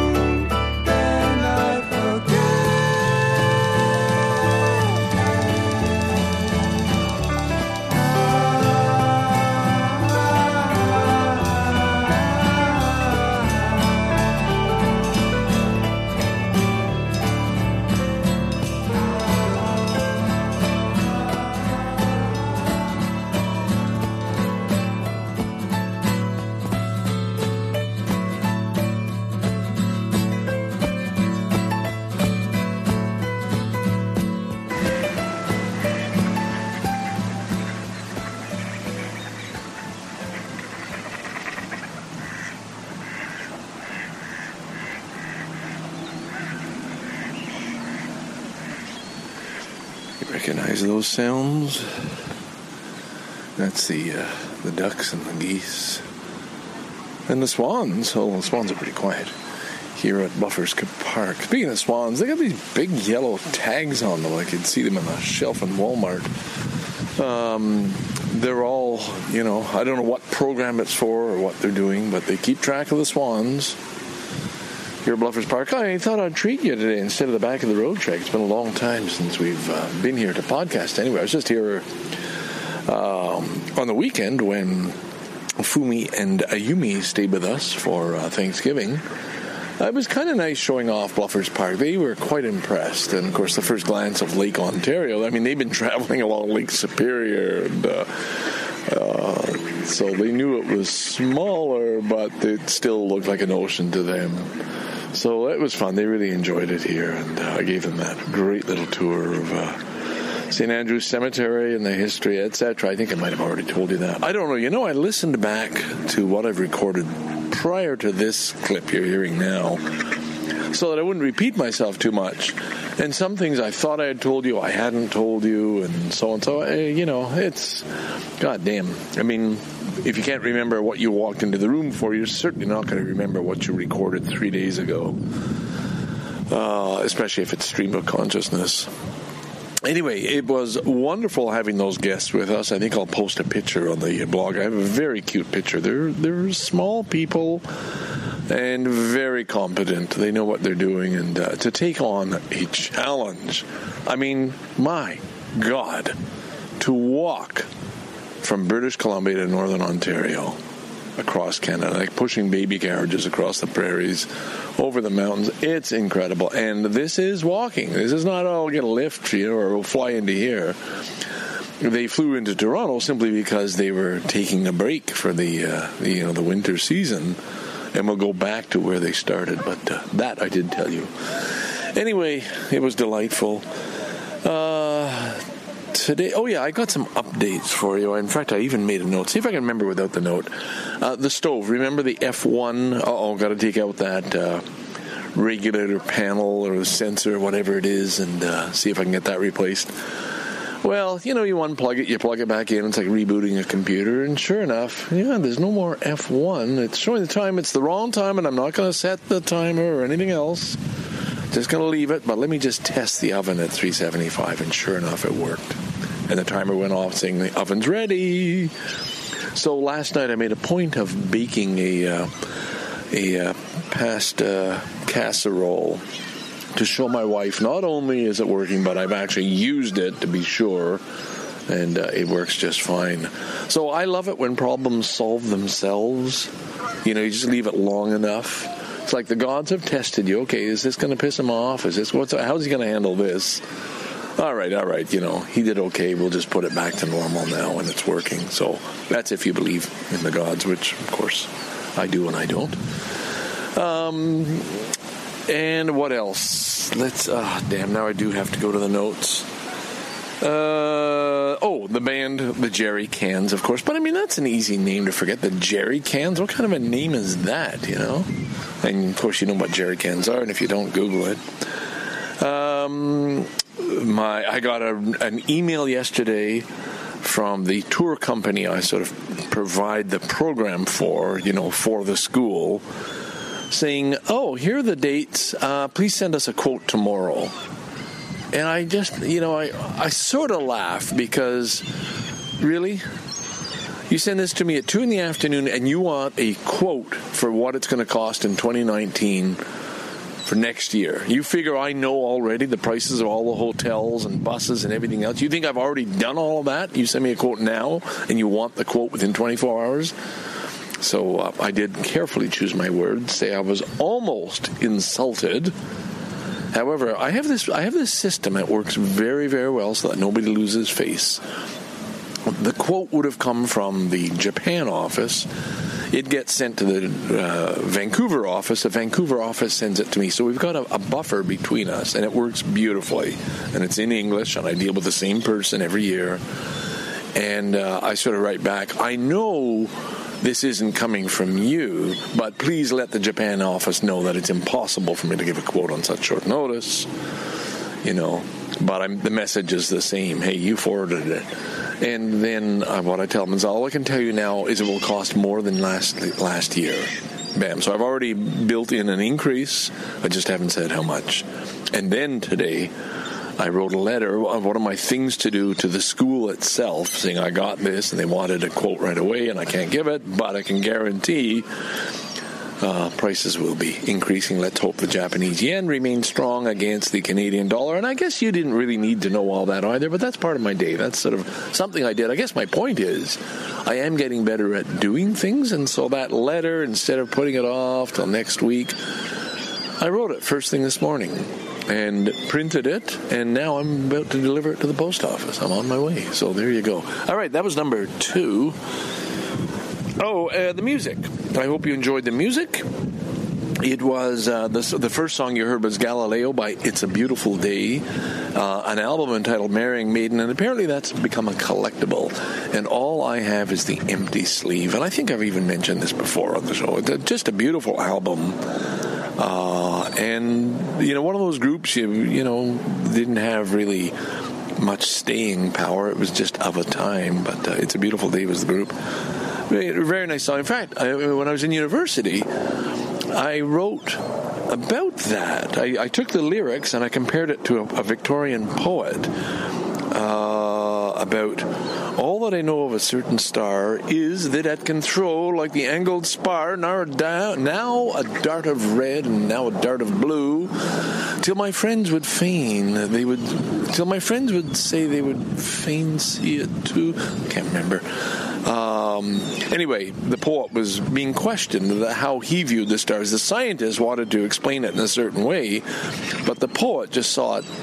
Speaker 3: Recognize those sounds? That's the uh, the ducks and the geese and the swans. Oh, the swans are pretty quiet here at Bluffers Park. Speaking of swans, they got these big yellow tags on them. I can see them on the shelf in Walmart. Um, they're all, you know, I don't know what program it's for or what they're doing, but they keep track of the swans here at Bluffers Park. I thought I'd treat you today instead of the back of the road track. It's been a long time since we've uh, been here to podcast. Anyway, I was just here um, on the weekend when Fumi and Ayumi stayed with us for uh, Thanksgiving. Uh, it was kind of nice showing off Bluffers Park. They were quite impressed. And, of course, the first glance of Lake Ontario, I mean, they've been traveling along Lake Superior, and uh, uh, so they knew it was smaller, but it still looked like an ocean to them. So it was fun. They really enjoyed it here, and uh, I gave them that great little tour of uh, Saint Andrew's Cemetery and the history, et cetera. I think I might have already told you that. I don't know. You know, I listened back to what I've recorded prior to this clip you're hearing now, so that I wouldn't repeat myself too much. And some things I thought I had told you, I hadn't told you, and so on. So, uh, you know, it's goddamn. I mean, if you can't remember what you walked into the room for, you're certainly not going to remember what you recorded three days ago, uh, especially if it's stream of consciousness. Anyway, it was wonderful having those guests with us. I think I'll post a picture on the blog. I have a very cute picture. They're, they're small people and very competent. They know what they're doing. And uh, to take on a challenge, I mean, my God, to walk from British Columbia to Northern Ontario, across Canada, like pushing baby carriages across the prairies, over the mountains. It's incredible. And this is walking. This is not, oh, I'll get a lift, you know, or we'll fly into here. They flew into Toronto simply because they were taking a break for the, uh, the you know, the winter season, and we'll go back to where they started. But uh, that I did tell you. Anyway, it was delightful. Uh... today, oh yeah, I got some updates for you. In fact, I even made a note. See if I can remember without the note. Uh, the stove, remember the F one? Uh-oh, got to take out that uh, regulator panel or the sensor, whatever it is, and uh, see if I can get that replaced. Well, you know, you unplug it, you plug it back in, it's like rebooting a computer, and sure enough, yeah, there's no more F one. It's showing the time, it's the wrong time, and I'm not going to set the timer or anything else. Just going to leave it, but let me just test the oven at three seventy-five, and sure enough, it worked. And the timer went off saying the oven's ready. So last night I made a point of baking a, uh, a uh, pasta casserole to show my wife not only is it working, but I've actually used it to be sure, and uh, it works just fine. So I love it when problems solve themselves. You know, you just leave it long enough. It's like the gods have tested you. Okay, is this going to piss him off? Is this what's how's he going to handle this? All right, all right. You know, he did okay. We'll just put it back to normal now, and it's working. So that's if you believe in the gods, which of course I do and I don't. Um. And what else? Let's, ah, oh, damn, now I do have to go to the notes. Uh, oh, the band, the Jerry Cans, of course. But, I mean, that's an easy name to forget. The Jerry Cans? What kind of a name is that, you know? And, of course, you know what Jerry Cans are, and if you don't, Google it. Um, my, I got a, an email yesterday from the tour company I sort of provide the program for, you know, for the school, saying, oh, here are the dates, uh, please send us a quote tomorrow. And I just, you know, I, I sort of laugh because, really? You send this to me at two in the afternoon and you want a quote for what it's going to cost in twenty nineteen for next year. You figure I know already the prices of all the hotels and buses and everything else. You think I've already done all of that? You send me a quote now and you want the quote within twenty-four hours? So uh, I did carefully choose my words, say I was almost insulted. However, I have this I have this system that works very, very well so that nobody loses face. The quote would have come from the Japan office. It gets sent to the uh, Vancouver office. The Vancouver office sends it to me. So we've got a, a buffer between us, and it works beautifully. And it's in English, and I deal with the same person every year. And uh, I sort of write back, I know this isn't coming from you, but please let the Japan office know that it's impossible for me to give a quote on such short notice, you know, but I'm, the message is the same. Hey, you forwarded it. And then uh, what I tell them is all I can tell you now is it will cost more than last last year. Bam. So I've already built in an increase. I just haven't said how much. And then today, I wrote a letter of one of my things to do to the school itself, saying I got this, and they wanted a quote right away, and I can't give it, but I can guarantee uh, prices will be increasing. Let's hope the Japanese yen remains strong against the Canadian dollar. And I guess you didn't really need to know all that either, but that's part of my day. That's sort of something I did. I guess my point is I am getting better at doing things, and so that letter, instead of putting it off till next week, I wrote it first thing this morning and printed it, and now I'm about to deliver it to the post office. I'm on my way. So there you go. All right, that was number two. Oh, uh, the music. I hope you enjoyed the music. It was, uh, the, the first song you heard was Galileo by It's a Beautiful Day, uh, an album entitled Marrying Maiden, and apparently that's become a collectible. And all I have is the empty sleeve. And I think I've even mentioned this before on the show. It's just a beautiful album. Uh, and, you know, one of those groups, you, you know, didn't have really much staying power. It was just of a time, but uh, It's a Beautiful Day was the group. Very, very nice song. In fact, I, when I was in university, I wrote about that. I, I took the lyrics and I compared it to a, a Victorian poet uh, about all that I know of a certain star is that it can throw like the angled spar, now a, da- now a dart of red and now a dart of blue, till my friends would feign, they would, till my friends would say they would fain see it too. I can't remember. Um, anyway, the poet was being questioned how he viewed the stars. The scientist wanted to explain it in a certain way, but the poet just saw it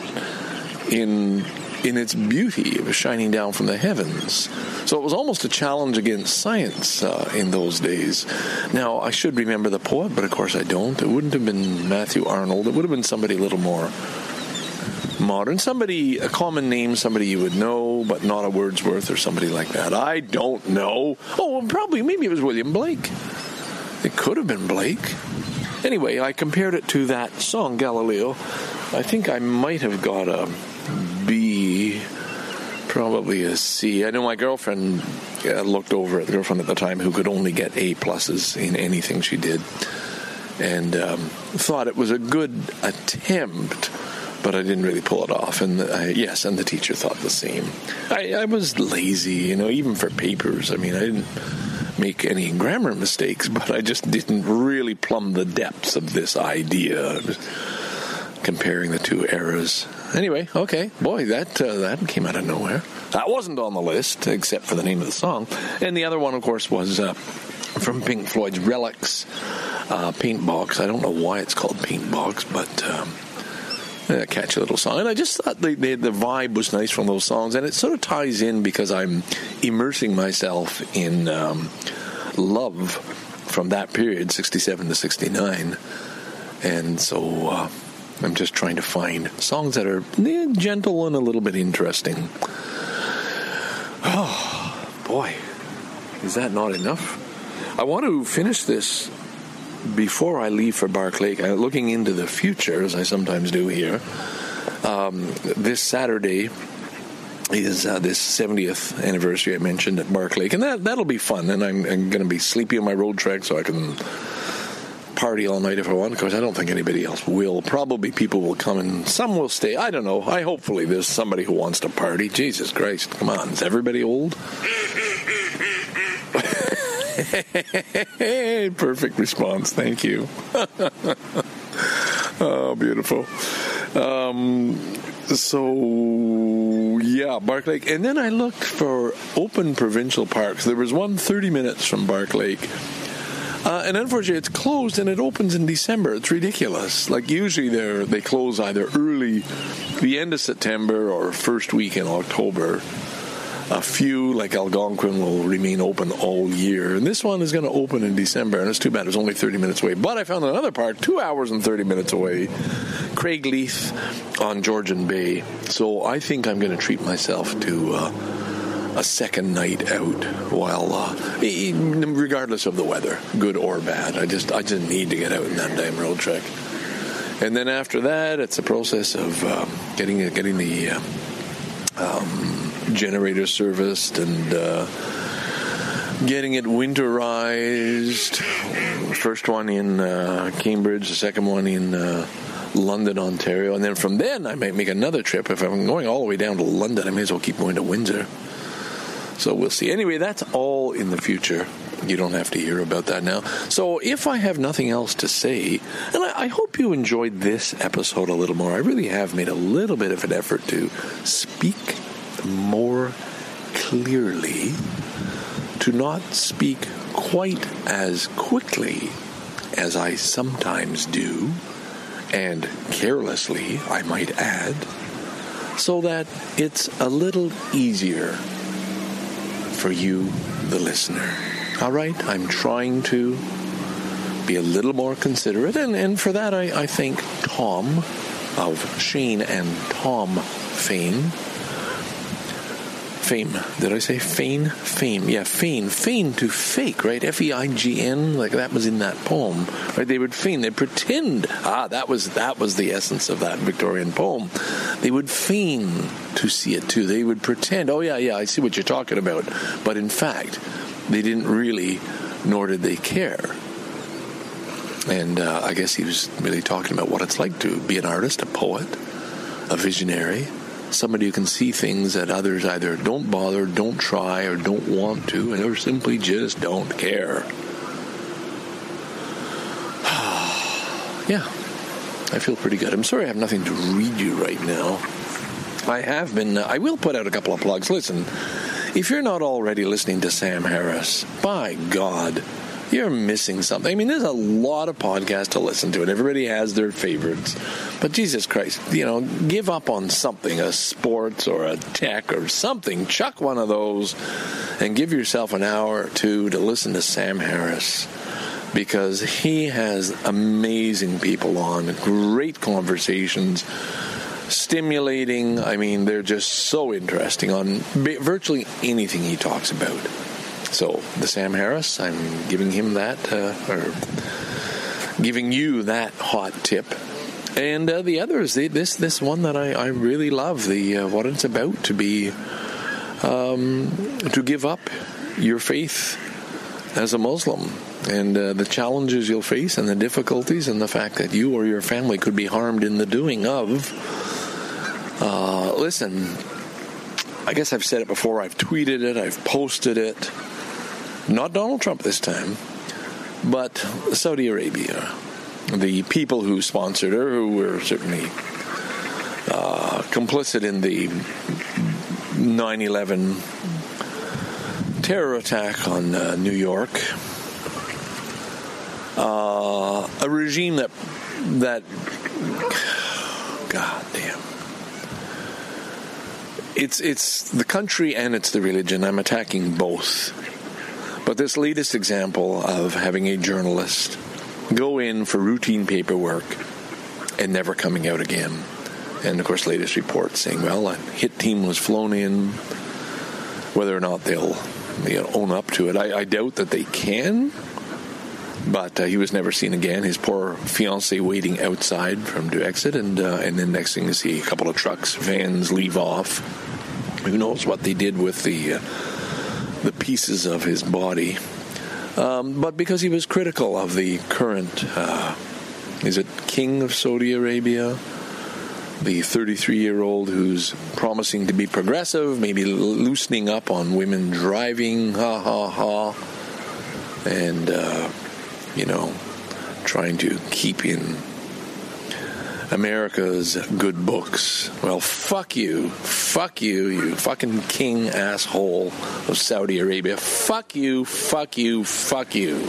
Speaker 3: in in its beauty. It was shining down from the heavens. So it was almost a challenge against science uh, in those days. Now, I should remember the poet, but of course I don't. It wouldn't have been Matthew Arnold. It would have been somebody a little more modern. Somebody, a common name, somebody you would know, but not a Wordsworth or somebody like that. I don't know. Oh, probably, maybe it was William Blake. It could have been Blake. Anyway, I compared it to that song, Galileo. I think I might have got a B, probably a C. I know my girlfriend uh, looked over at the girlfriend at the time who could only get A pluses in anything she did, and um, thought it was a good attempt, but I didn't really pull it off. And I, yes, and the teacher thought the same. I, I was lazy, you know, even for papers. I mean, I didn't make any grammar mistakes, but I just didn't really plumb the depths of this idea, comparing the two eras. Anyway, okay, boy, that uh, that came out of nowhere. That wasn't on the list, except for the name of the song. And the other one, of course, was uh, from Pink Floyd's Relics, uh, Paint Box. I don't know why it's called Paint Box, but um, a catchy little song. And I just thought they, they, the vibe was nice from those songs, and it sort of ties in because I'm immersing myself in um, love from that period, sixty-seven to sixty-nine. And so uh, I'm just trying to find songs that are eh, gentle and a little bit interesting. Oh, boy. Is that not enough? I want to finish this before I leave for Bark Lake. I'm looking into the future, as I sometimes do here. Um, this Saturday is uh, this seventieth anniversary I mentioned at Bark Lake, and that, that'll be fun. And I'm, I'm going to be sleepy on my road trek so I can party all night if I want. Of course, I don't think anybody else will. Probably people will come and some will stay. I don't know. I hopefully there's somebody who wants to party. Jesus Christ, come on. Is everybody old? Perfect response. Thank you. Oh, beautiful. Um, so, yeah, Bark Lake. And then I looked for open provincial parks. There was one thirty minutes from Bark Lake. Uh, and unfortunately, it's closed, and it opens in December. It's ridiculous. Like, usually they they close either early, the end of September, or first week in October. A few, like Algonquin, will remain open all year. And this one is going to open in December, and it's too bad. It's only thirty minutes away. But I found another park, two hours and thirty minutes away, Craigleith on Georgian Bay. So I think I'm going to treat myself to uh, a second night out while, uh, regardless of the weather, good or bad. I just I just need to get out in that damn road trek. And then after that, it's a process of um, getting getting the uh, um, generator serviced and uh, getting it winterized. First one in uh, Cambridge, the second one in uh, London, Ontario. And then from then, I might make another trip. If I'm going all the way down to London, I may as well keep going to Windsor. So we'll see. Anyway, that's all in the future. You don't have to hear about that now. So if I have nothing else to say, and I, I hope you enjoyed this episode a little more. I really have made a little bit of an effort to speak more clearly, to not speak quite as quickly as I sometimes do, and carelessly, I might add, so that it's a little easier for you, the listener. All right, I'm trying to be a little more considerate, and, and for that I, I thank Tom of Shane and Tom Fane. Fame. Did I say Fane? Fame. Yeah, feign. Feign to fake, right? F E I G N, like that was in that poem, right? They would feign. They'd pretend. Ah, that was that was the essence of that Victorian poem. They would feign to see it too. They would pretend, oh yeah, yeah, I see what you're talking about. But in fact, they didn't really, nor did they care. And uh, I guess he was really talking about what it's like to be an artist, a poet, a visionary, somebody who can see things that others either don't bother, don't try, or don't want to, or simply just don't care. Yeah, I feel pretty good. I'm sorry I have nothing to read you right now. I have been, uh, I will put out a couple of plugs. Listen, if you're not already listening to Sam Harris, by God, you're missing something. I mean, there's a lot of podcasts to listen to, and everybody has their favorites. But Jesus Christ, you know, give up on something, a sports or a tech or something. Chuck one of those and give yourself an hour or two to listen to Sam Harris, because he has amazing people on, great conversations, stimulating. I mean, they're just so interesting on virtually anything he talks about. So, the Sam Harris, I'm giving him that, uh, or giving you that hot tip. And uh, the others, they, this this one that I, I really love, the uh, what it's about to be, um, to give up your faith as a Muslim, and uh, the challenges you'll face and the difficulties and the fact that you or your family could be harmed in the doing of. Uh, listen, I guess I've said it before, I've tweeted it, I've posted it. Not Donald Trump this time, but Saudi Arabia. The people who sponsored her, who were certainly uh, complicit in the nine eleven terror attack on uh, New York. Uh, a regime that, that, God damn. It's, it's the country and it's the religion. I'm attacking both. But this latest example of having a journalist go in for routine paperwork and never coming out again. And, of course, latest reports saying, well, a hit team was flown in. Whether or not they'll you know, own up to it, I, I doubt that they can. But uh, he was never seen again. His poor fiancée waiting outside for him to exit. And, uh, and then next thing you see, a couple of trucks, vans leave off. Who knows what they did with the... Uh, the pieces of his body, um, but because he was critical of the current, uh, is it King of Saudi Arabia, the thirty-three-year-old who's promising to be progressive, maybe loosening up on women driving, ha ha ha, and, uh, you know, trying to keep in America's good books. Well, fuck you. Fuck you, you fucking king asshole of Saudi Arabia. Fuck you, fuck you, fuck you.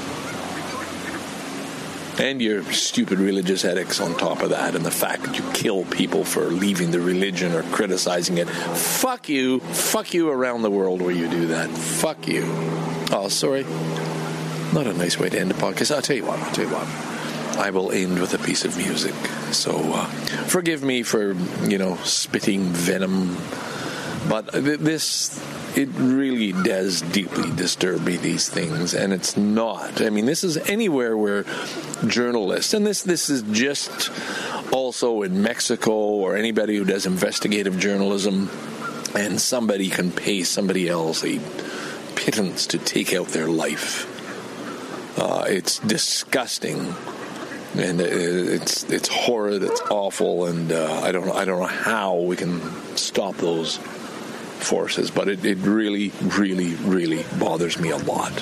Speaker 3: And your stupid religious ethics on top of that, and the fact that you kill people for leaving the religion or criticizing it. Fuck you. Fuck you around the world where you do that. Fuck you. Oh, sorry. Not a nice way to end the podcast. I'll tell you what. I'll tell you what. I will end with a piece of music. So uh, forgive me for, you know, spitting venom. But th- this, it really does deeply disturb me, these things. And it's not. I mean, this is anywhere where journalists, and this, this is just also in Mexico or anybody who does investigative journalism, and somebody can pay somebody else a pittance to take out their life. Uh, it's disgusting. And it's it's horrid, it's awful, and uh, I don't I don't know how we can stop those forces, but it, it really, really, really bothers me a lot.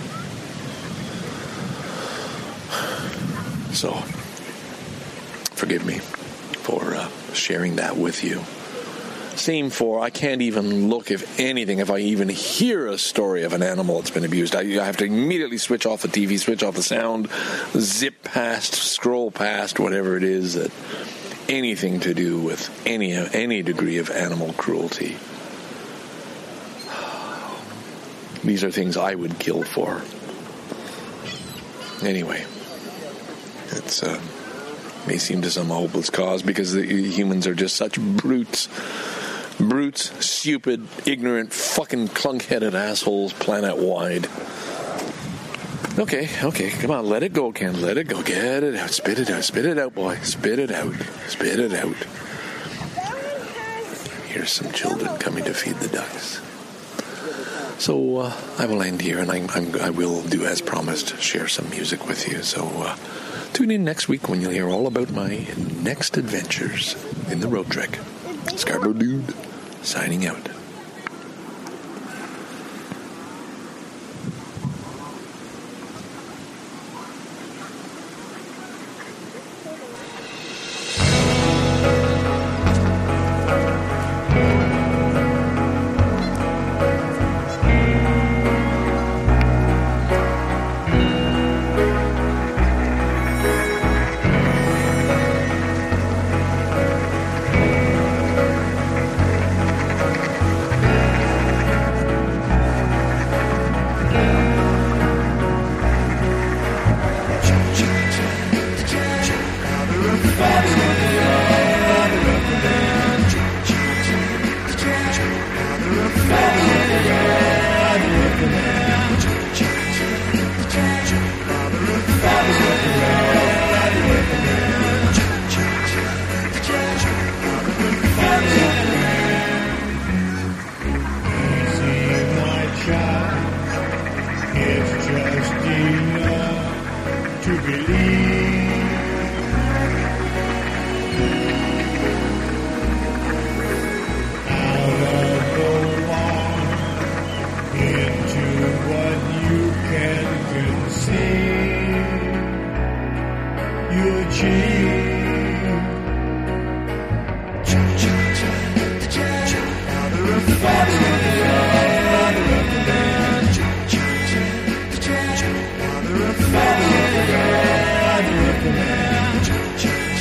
Speaker 3: So, forgive me for uh, sharing that with you. Same for, I can't even look, if anything, if I even hear a story of an animal that's been abused. I, I have to immediately switch off the T V, switch off the sound, zip past, scroll past, whatever it is, that anything to do with any any degree of animal cruelty. These are things I would kill for. Anyway, it's uh, may seem to some a hopeless cause because the humans are just such brutes. Brutes, stupid, ignorant, fucking clunk-headed assholes planet-wide. Okay, okay, come on, let it go, Ken, let it go. Get it out, spit it out, spit it out, boy. Spit it out, spit it out. Here's some children coming to feed the ducks. So uh, I will end here, and I, I'm, I will do as promised, share some music with you. So uh, tune in next week when you'll hear all about my next adventures in the road trek. Scarborough Dude, signing out.
Speaker 5: you achieve. Father of father of love, father of man. Father of father of love, father of man.